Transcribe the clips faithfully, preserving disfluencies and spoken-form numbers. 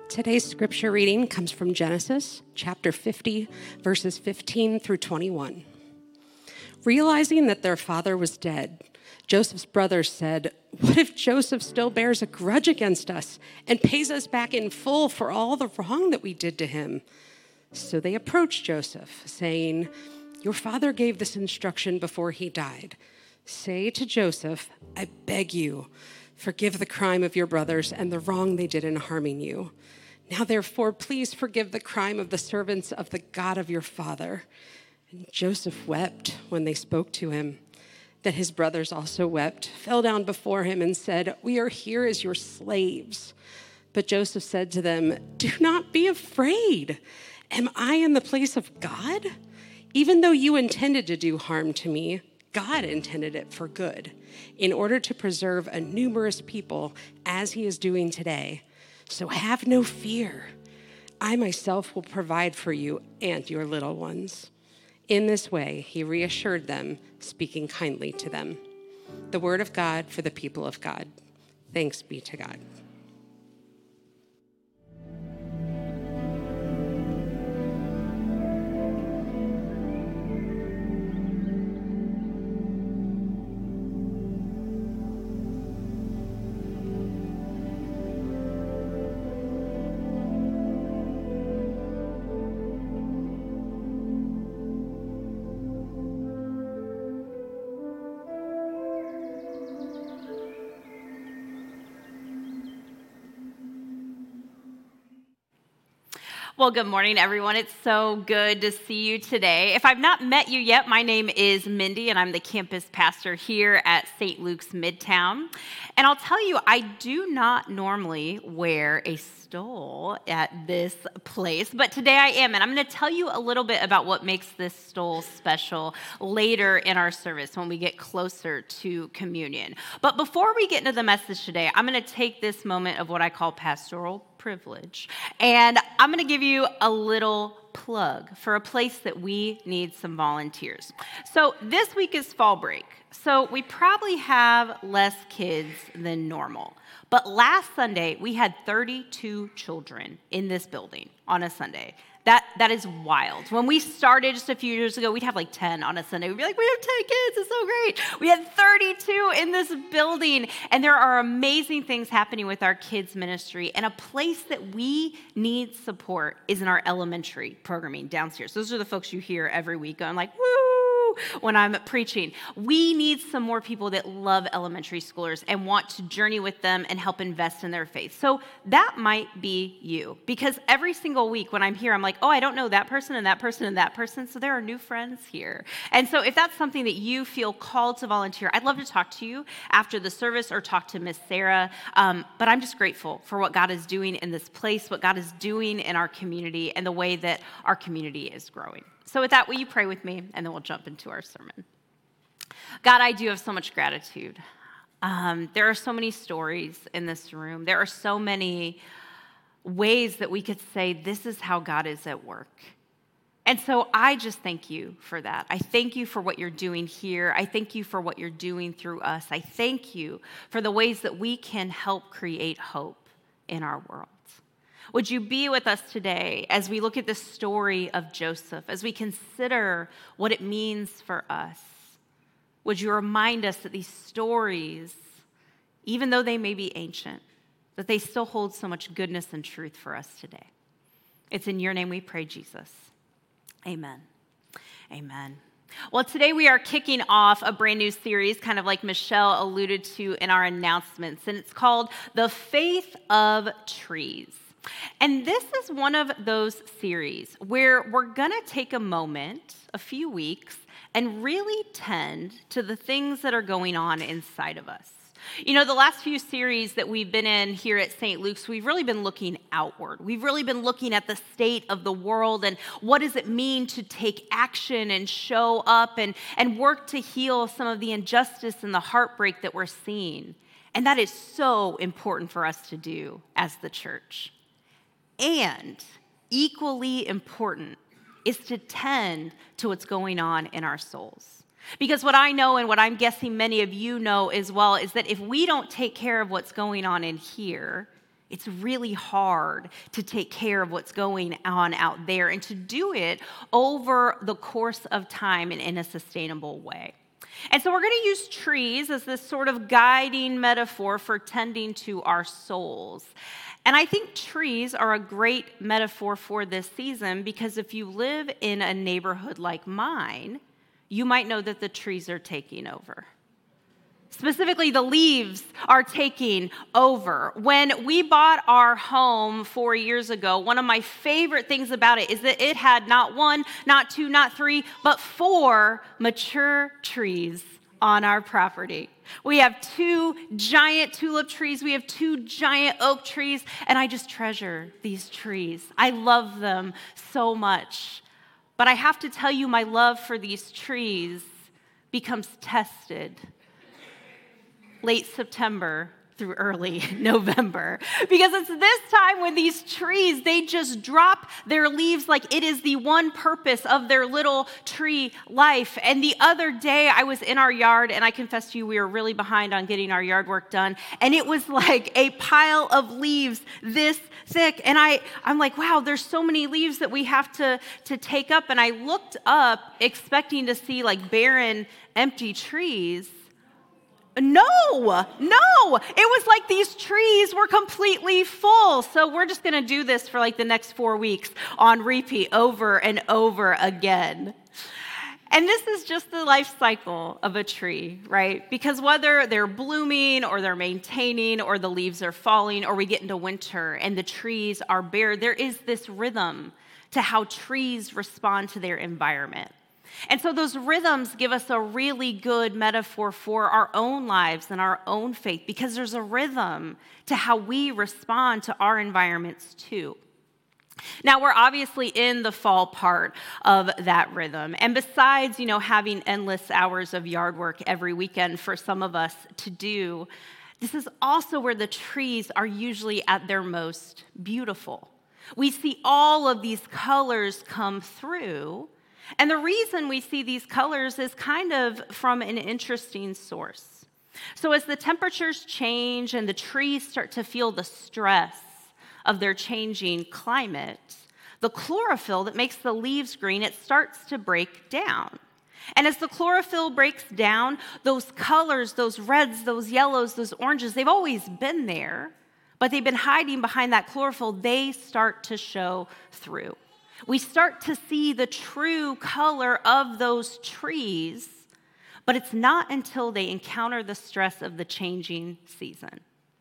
Today's scripture reading comes from Genesis chapter fifty, verses fifteen through twenty-one. Realizing that their father was dead, Joseph's brothers said, "What if Joseph still bears a grudge against us and pays us back in full for all the wrong that we did to him?" So they approached Joseph, saying, "Your father gave this instruction before he died. Say to Joseph, 'I beg you, forgive the crime of your brothers and the wrong they did in harming you. Now, therefore, please forgive the crime of the servants of the God of your father.'" And Joseph wept when they spoke to him. Then his brothers also wept, fell down before him, and said, "We are here as your slaves." But Joseph said to them, "Do not be afraid. Am I in the place of God? Even though you intended to do harm to me, God intended it for good, in order to preserve a numerous people as he is doing today. So have no fear. I myself will provide for you and your little ones." In this way, he reassured them, speaking kindly to them. The word of God for the people of God. Thanks be to God. Well, good morning, everyone. It's so good to see you today. If I've not met you yet, my name is Mindy, and I'm the campus pastor here at Saint Luke's Midtown. And I'll tell you, I do not normally wear a stole at this place, but today I am, and I'm going to tell you a little bit about what makes this stole special later in our service when we get closer to communion. But before we get into the message today, I'm going to take this moment of what I call pastoral privilege, and I'm going to give you a little plug for a place that we need some volunteers. So this week is fall break, so we probably have less kids than normal. But last Sunday, we had thirty-two children in this building on a Sunday. That that is wild. When we started just a few years ago, we'd have like ten on a Sunday. We'd be like, we have ten kids, it's so great. We had thirty-two in this building, and there are amazing things happening with our kids ministry. And a place that we need support is in our elementary programming downstairs. Those are the folks you hear every week going like, woo, when I'm preaching. We need some more people that love elementary schoolers and want to journey with them and help invest in their faith. So that might be you, because every single week when I'm here, I'm like, oh, I don't know that person and that person and that person, so there are new friends here. And so if that's something that you feel called to volunteer, I'd love to talk to you after the service or talk to Miss Sarah. Um, but I'm just grateful for what God is doing in this place, what God is doing in our community, and the way that our community is growing. So with that, will you pray with me, and then we'll jump into our sermon. God, I do have so much gratitude. Um, there are so many stories in this room. There are so many ways that we could say this is how God is at work. And so I just thank you for that. I thank you for what you're doing here. I thank you for what you're doing through us. I thank you for the ways that we can help create hope in our world. Would you be with us today as we look at the story of Joseph, as we consider what it means for us? Would you remind us that these stories, even though they may be ancient, that they still hold so much goodness and truth for us today? It's in your name we pray, Jesus. Amen. Amen. Well, today we are kicking off a brand new series, kind of like Michelle alluded to in our announcements, and it's called The Faith of Trees. And this is one of those series where we're going to take a moment, a few weeks, and really tend to the things that are going on inside of us. You know, the last few series that we've been in here at Saint Luke's, we've really been looking outward. We've really been looking at the state of the world and what does it mean to take action and show up and, and work to heal some of the injustice and the heartbreak that we're seeing. And that is so important for us to do as the church. And equally important is to tend to what's going on in our souls. Because what I know, and what I'm guessing many of you know as well, is that if we don't take care of what's going on in here, It's really hard to take care of what's going on out there and to do it over the course of time and in a sustainable way. And so we're going to use trees as this sort of guiding metaphor for tending to our souls. And I think trees are a great metaphor for this season because if you live in a neighborhood like mine, you might know that the trees are taking over. Specifically, the leaves are taking over. When we bought our home four years ago, one of my favorite things about it is that it had not one, not two, not three, but four mature trees on our property. We have two giant tulip trees. We have two giant oak trees, and I just treasure these trees. I love them so much. But I have to tell you, my love for these trees becomes tested late September through early November. Because it's this time when these trees, they just drop their leaves like it is the one purpose of their little tree life. And the other day I was in our yard, and I confess to you, we were really behind on getting our yard work done. And it was like a pile of leaves this thick. And I, I'm like, wow, there's so many leaves that we have to, to take up. And I looked up expecting to see like barren, empty trees. No, no, it was like these trees were completely full. So we're just going to do this for like the next four weeks on repeat over and over again. And this is just the life cycle of a tree, right? Because whether they're blooming or they're maintaining or the leaves are falling or we get into winter and the trees are bare, there is this rhythm to how trees respond to their environment. And so those rhythms give us a really good metaphor for our own lives and our own faith because there's a rhythm to how we respond to our environments too. Now, we're obviously in the fall part of that rhythm. And besides, you know, having endless hours of yard work every weekend for some of us to do, this is also where the trees are usually at their most beautiful. We see all of these colors come through. And the reason we see these colors is kind of from an interesting source. So as the temperatures change and the trees start to feel the stress of their changing climate, the chlorophyll that makes the leaves green, it starts to break down. And as the chlorophyll breaks down, those colors, those reds, those yellows, those oranges, they've always been there, but they've been hiding behind that chlorophyll. They start to show through. We start to see the true color of those trees, but it's not until they encounter the stress of the changing season.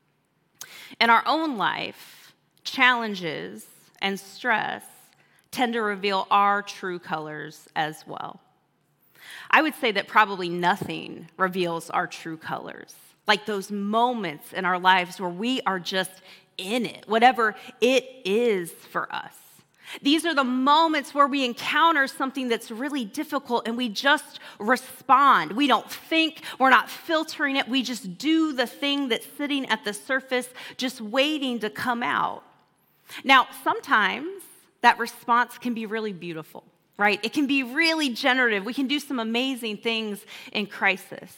In our own life, challenges and stress tend to reveal our true colors as well. I would say that probably nothing reveals our true colors, like those moments in our lives where we are just in it, whatever it is for us. These are the moments where we encounter something that's really difficult and we just respond. We don't think, we're not filtering it, we just do the thing that's sitting at the surface, just waiting to come out. Now, sometimes that response can be really beautiful, right? It can be really generative. We can do some amazing things in crisis.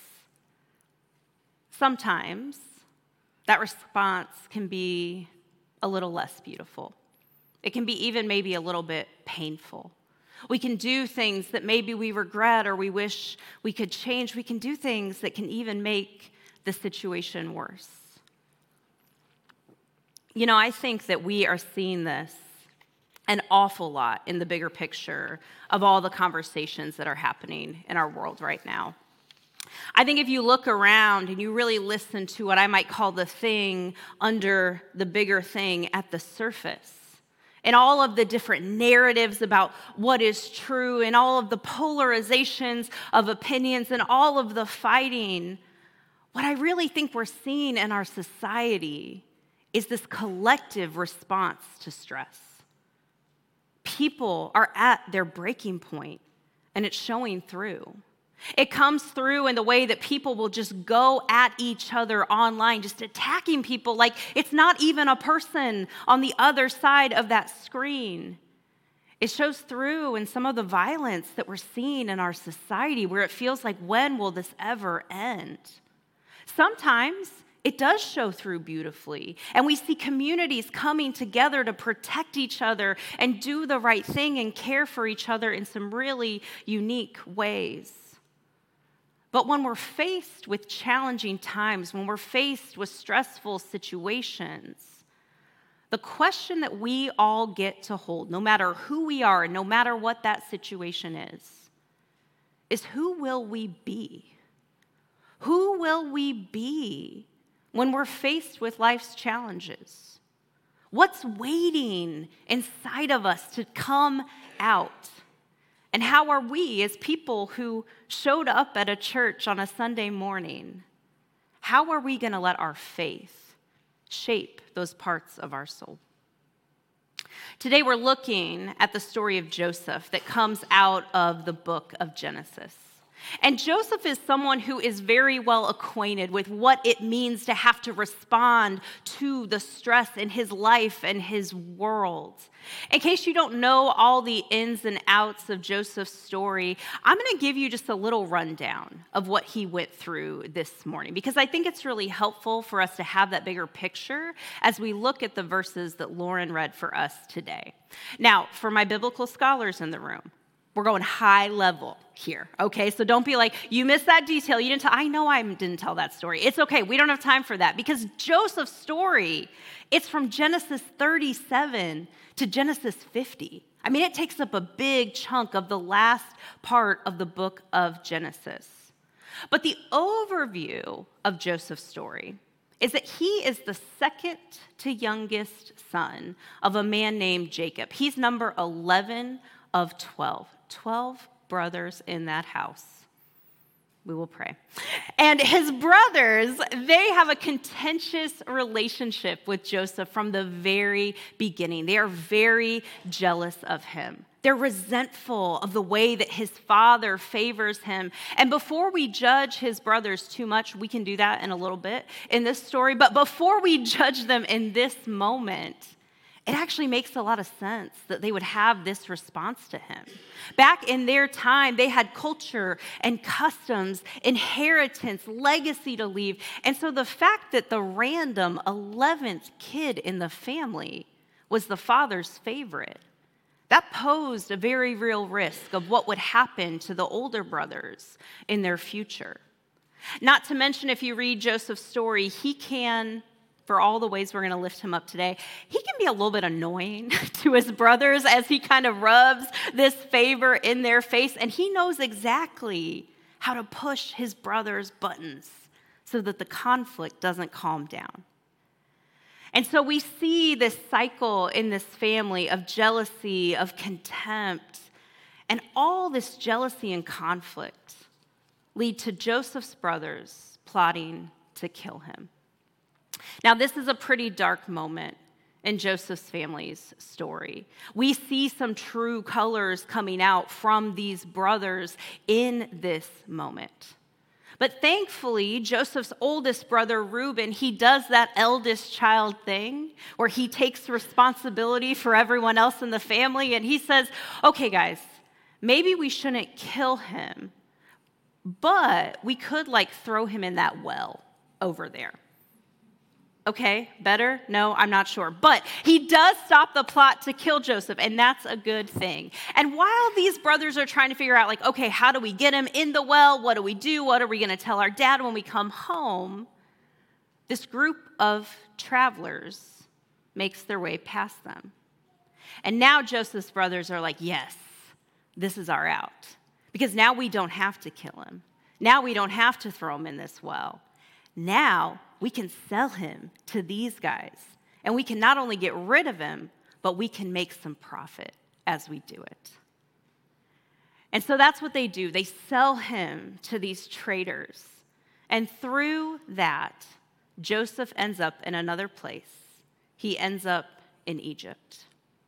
Sometimes that response can be a little less beautiful. It can be even maybe a little bit painful. We can do things that maybe we regret or we wish we could change. We can do things that can even make the situation worse. You know, I think that we are seeing this an awful lot in the bigger picture of all the conversations that are happening in our world right now. I think if you look around and you really listen to what I might call the thing under the bigger thing at the surface, and all of the different narratives about what is true, and all of the polarizations of opinions, and all of the fighting, what I really think we're seeing in our society is this collective response to stress. People are at their breaking point, and it's showing through. It comes through in the way that people will just go at each other online, just attacking people like it's not even a person on the other side of that screen. It shows through in some of the violence that we're seeing in our society where it feels like, when will this ever end? Sometimes it does show through beautifully. And we see communities coming together to protect each other and do the right thing and care for each other in some really unique ways. But when we're faced with challenging times, when we're faced with stressful situations, the question that we all get to hold, no matter who we are, no matter what that situation is, is who will we be? Who will we be when we're faced with life's challenges? What's waiting inside of us to come out? And how are we, as people who showed up at a church on a Sunday morning, how are we going to let our faith shape those parts of our soul? Today we're looking at the story of Joseph that comes out of the book of Genesis. And Joseph is someone who is very well acquainted with what it means to have to respond to the stress in his life and his world. In case you don't know all the ins and outs of Joseph's story, I'm going to give you just a little rundown of what he went through this morning, because I think it's really helpful for us to have that bigger picture as we look at the verses that Lauren read for us today. Now, for my biblical scholars in the room, we're going high level here, okay? So don't be like, you missed that detail. You didn't tell. I know I didn't tell that story. It's okay. We don't have time for that because Joseph's story, it's from Genesis thirty-seven to Genesis fifty. I mean, it takes up a big chunk of the last part of the book of Genesis. But the overview of Joseph's story is that he is the second to youngest son of a man named Jacob. He's number eleven of twelve. twelve brothers in that house. We will pray. And his brothers, they have a contentious relationship with Joseph from the very beginning. They are very jealous of him. They're resentful of the way that his father favors him. And before we judge his brothers too much, we can do that in a little bit in this story, but before we judge them in this moment, it actually makes a lot of sense that they would have this response to him. Back in their time, they had culture and customs, inheritance, legacy to leave. And so the fact that the random eleventh kid in the family was the father's favorite, that posed a very real risk of what would happen to the older brothers in their future. Not to mention, if you read Joseph's story, he can, for all the ways we're going to lift him up today, he can be a little bit annoying to his brothers as he kind of rubs this favor in their face, and he knows exactly how to push his brothers' buttons so that the conflict doesn't calm down. And so we see this cycle in this family of jealousy, of contempt, and all this jealousy and conflict lead to Joseph's brothers plotting to kill him. Now, this is a pretty dark moment in Joseph's family's story. We see some true colors coming out from these brothers in this moment. But thankfully, Joseph's oldest brother, Reuben, he does that eldest child thing where he takes responsibility for everyone else in the family, and he says, okay, guys, maybe we shouldn't kill him, but we could, like, throw him in that well over there. Okay, better? No, I'm not sure. But he does stop the plot to kill Joseph, and that's a good thing. And while these brothers are trying to figure out, like, okay, how do we get him in the well? What do we do? What are we going to tell our dad when we come home? This group of travelers makes their way past them. And now Joseph's brothers are like, yes, this is our out. Because now we don't have to kill him. Now we don't have to throw him in this well. Now we can sell him to these guys, and we can not only get rid of him, but we can make some profit as we do it. And so that's what they do. They sell him to these traders, and through that, Joseph ends up in another place. He ends up in Egypt.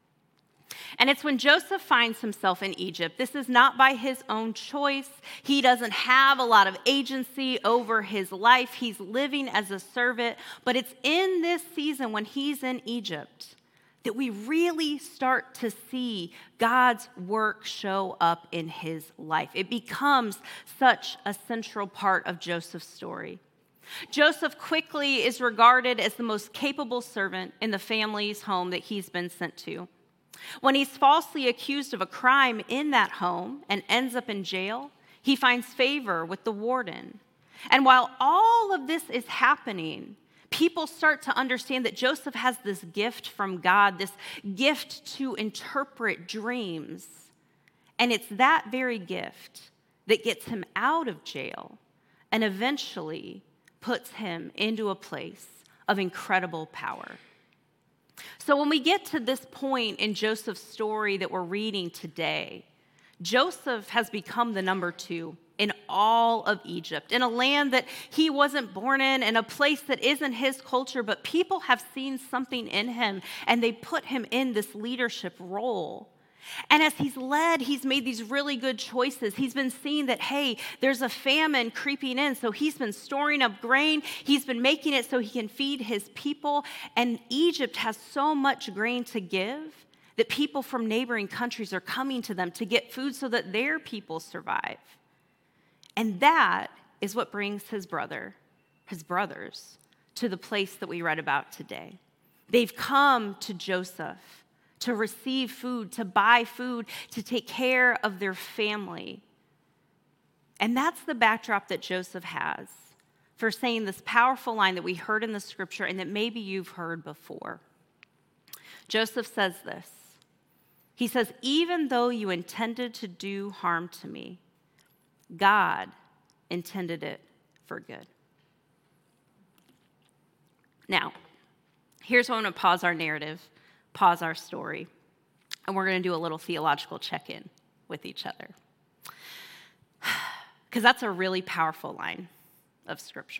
And it's when Joseph finds himself in Egypt, this is not by his own choice. He doesn't have a lot of agency over his life. He's living as a servant. But it's in this season when he's in Egypt that we really start to see God's work show up in his life. It becomes such a central part of Joseph's story. Joseph quickly is regarded as the most capable servant in the family's home that he's been sent to. When he's falsely accused of a crime in that home and ends up in jail, he finds favor with the warden. And while all of this is happening, people start to understand that Joseph has this gift from God, this gift to interpret dreams. And it's that very gift that gets him out of jail and eventually puts him into a place of incredible power. So when we get to this point in Joseph's story that we're reading today, Joseph has become the number two in all of Egypt, in a land that he wasn't born in, in a place that isn't his culture, but people have seen something in him, and they put him in this leadership role. And as he's led, he's made these really good choices. He's been seeing that, hey, there's a famine creeping in, so he's been storing up grain. He's been making it so he can feed his people. And Egypt has so much grain to give that people from neighboring countries are coming to them to get food so that their people survive. And that is what brings his brother, his brothers, to the place that we read about today. They've come to Joseph to receive food, to buy food, to take care of their family. And that's the backdrop that Joseph has for saying this powerful line that we heard in the scripture and that maybe you've heard before. Joseph says this. He says, even though you intended to do harm to me, God intended it for good. Now, here's where I'm going to pause our narrative, pause our story, and we're going to do a little theological check-in with each other. Because that's a really powerful line of Scripture.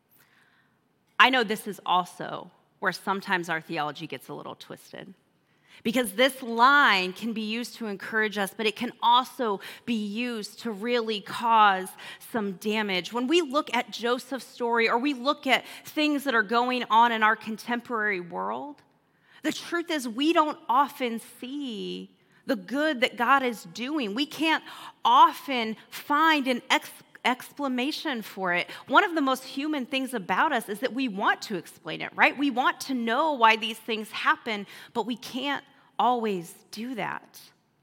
I know this is also where sometimes our theology gets a little twisted. Because this line can be used to encourage us, but it can also be used to really cause some damage. When we look at Joseph's story or we look at things that are going on in our contemporary world, the truth is we don't often see the good that God is doing. We can't often find an ex- explanation for it. One of the most human things about us is that we want to explain it, right? We want to know why these things happen, but we can't always do that.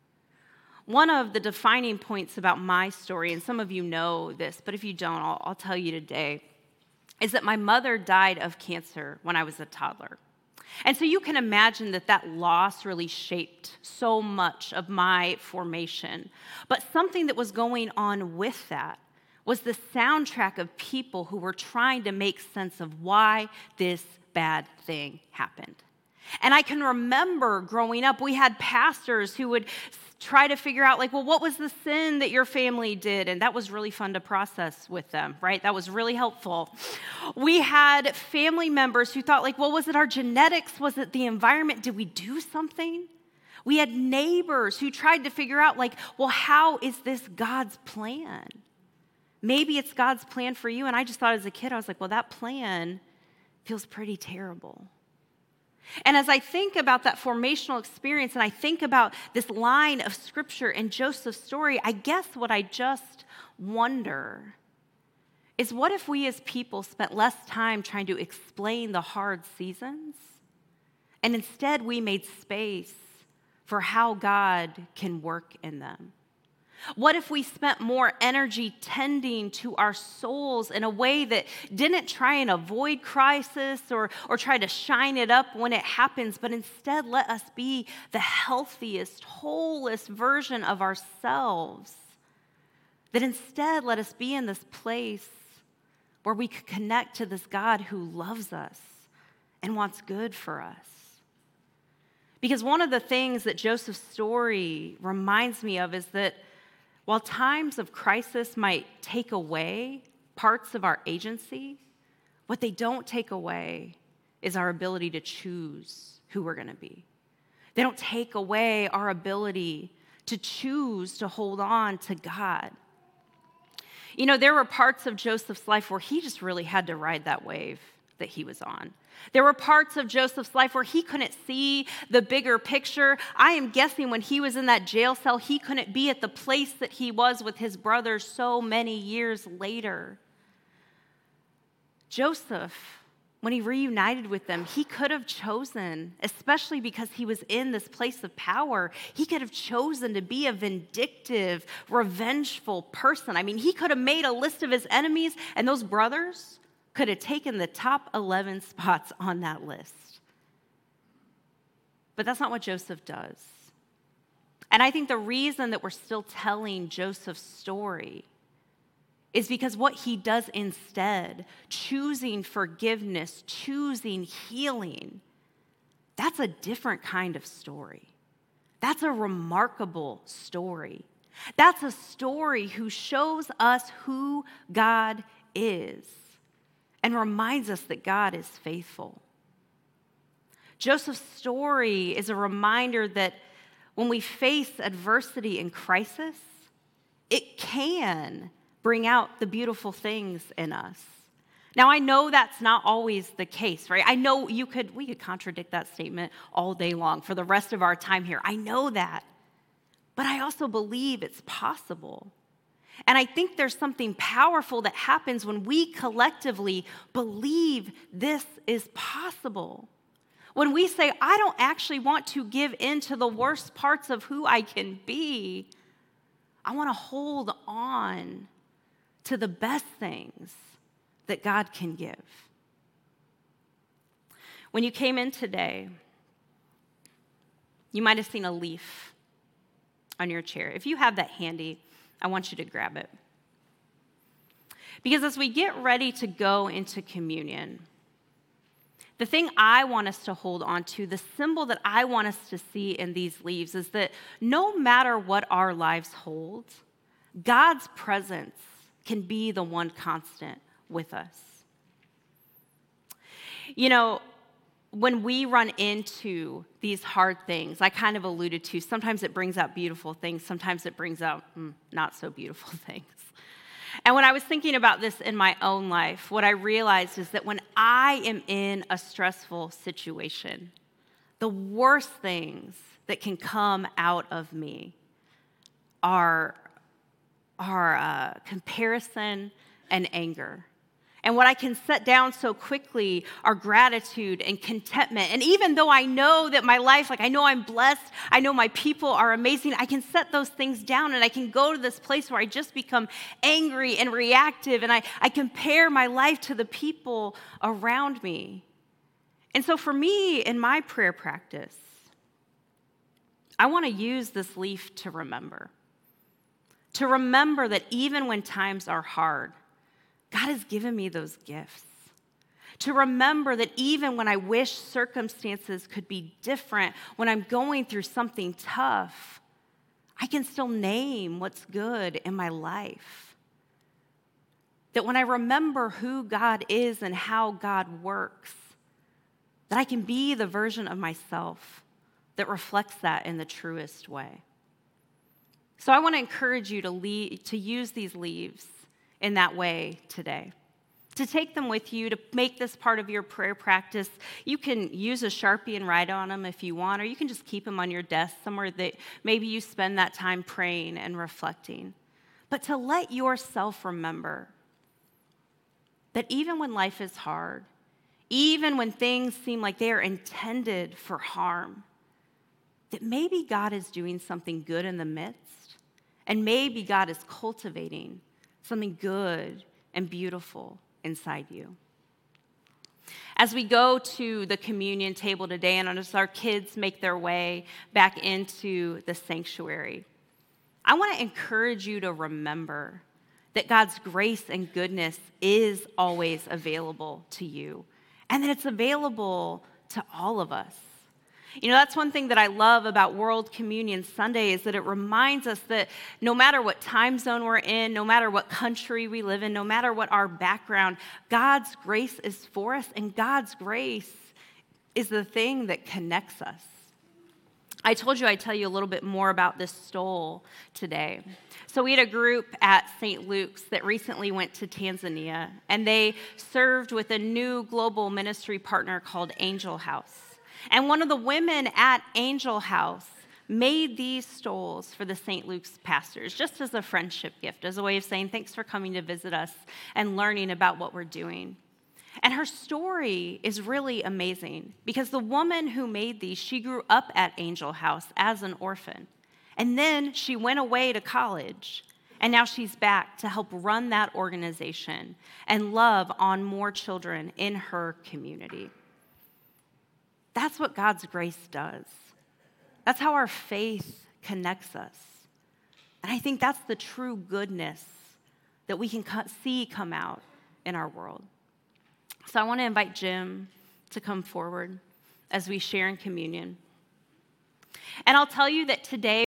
One of the defining points about my story, and some of you know this, but if you don't, I'll, I'll tell you today, is that my mother died of cancer when I was a toddler. And so you can imagine that that loss really shaped so much of my formation. But something that was going on with that was the soundtrack of people who were trying to make sense of why this bad thing happened. And I can remember growing up, we had pastors who would try to figure out, like, well, what was the sin that your family did? And that was really fun to process with them, right? That was really helpful. We had family members who thought, like, well, was it our genetics? Was it the environment? Did we do something? We had neighbors who tried to figure out, like, well, how is this God's plan? Maybe it's God's plan for you. And I just thought as a kid, I was like, well, that plan feels pretty terrible. And as I think about that formational experience and I think about this line of scripture in Joseph's story, I guess what I just wonder is what if we as people spent less time trying to explain the hard seasons and instead we made space for how God can work in them? What if we spent more energy tending to our souls in a way that didn't try and avoid crisis or, or try to shine it up when it happens, but instead let us be the healthiest, wholest version of ourselves? That instead let us be in this place where we could connect to this God who loves us and wants good for us. Because one of the things that Joseph's story reminds me of is that while times of crisis might take away parts of our agency, what they don't take away is our ability to choose who we're going to be. They don't take away our ability to choose to hold on to God. You know, there were parts of Joseph's life where he just really had to ride that wave that he was on. There were parts of Joseph's life where he couldn't see the bigger picture. I am guessing when he was in that jail cell, he couldn't be at the place that he was with his brothers so many years later. Joseph, when he reunited with them, he could have chosen, especially because he was in this place of power, he could have chosen to be a vindictive, revengeful person. I mean, he could have made a list of his enemies, and those brothers could have taken the top eleven spots on that list. But that's not what Joseph does. And I think the reason that we're still telling Joseph's story is because what he does instead, choosing forgiveness, choosing healing, that's a different kind of story. That's a remarkable story. That's a story who shows us who God is and reminds us that God is faithful. Joseph's story is a reminder that when we face adversity and crisis, it can bring out the beautiful things in us. Now, I know that's not always the case, right? I know you could, we could contradict that statement all day long for the rest of our time here. I know that. But I also believe it's possible. And I think there's something powerful that happens when we collectively believe this is possible. When we say, I don't actually want to give in to the worst parts of who I can be, I want to hold on to the best things that God can give. When you came in today, you might have seen a leaf on your chair. If you have that handy, I want you to grab it. Because as we get ready to go into communion, the thing I want us to hold on to, the symbol that I want us to see in these leaves is that no matter what our lives hold, God's presence can be the one constant with us. You know, when we run into these hard things, I kind of alluded to, sometimes it brings out beautiful things, sometimes it brings out mm, not so beautiful things. And when I was thinking about this in my own life, what I realized is that when I am in a stressful situation, the worst things that can come out of me are, are uh, comparison and anger. And what I can set down so quickly are gratitude and contentment. And even though I know that my life, like I know I'm blessed, I know my people are amazing, I can set those things down and I can go to this place where I just become angry and reactive and I, I compare my life to the people around me. And so for me, in my prayer practice, I want to use this leaf to remember. To remember that even when times are hard, God has given me those gifts. To remember that even when I wish circumstances could be different, when I'm going through something tough, I can still name what's good in my life. That when I remember who God is and how God works, that I can be the version of myself that reflects that in the truest way. So I want to encourage you to, leave, to use these leaves in that way today. To take them with you, to make this part of your prayer practice. You can use a Sharpie and write on them if you want, or you can just keep them on your desk somewhere that maybe you spend that time praying and reflecting. But to let yourself remember that even when life is hard, even when things seem like they are intended for harm, that maybe God is doing something good in the midst, and maybe God is cultivating something good and beautiful inside you. As we go to the communion table today, and as our kids make their way back into the sanctuary, I want to encourage you to remember that God's grace and goodness is always available to you, and that it's available to all of us. You know, that's one thing that I love about World Communion Sunday is that it reminds us that no matter what time zone we're in, no matter what country we live in, no matter what our background, God's grace is for us, and God's grace is the thing that connects us. I told you I'd tell you a little bit more about this stole today. So we had a group at Saint Luke's that recently went to Tanzania, and they served with a new global ministry partner called Angel House. And one of the women at Angel House made these stoles for the Saint Luke's pastors, just as a friendship gift, as a way of saying, thanks for coming to visit us and learning about what we're doing. And her story is really amazing because the woman who made these, she grew up at Angel House as an orphan. And then she went away to college. And now she's back to help run that organization and love on more children in her community. That's what God's grace does. That's how our faith connects us. And I think that's the true goodness that we can see come out in our world. So I want to invite Jim to come forward as we share in communion. And I'll tell you that today,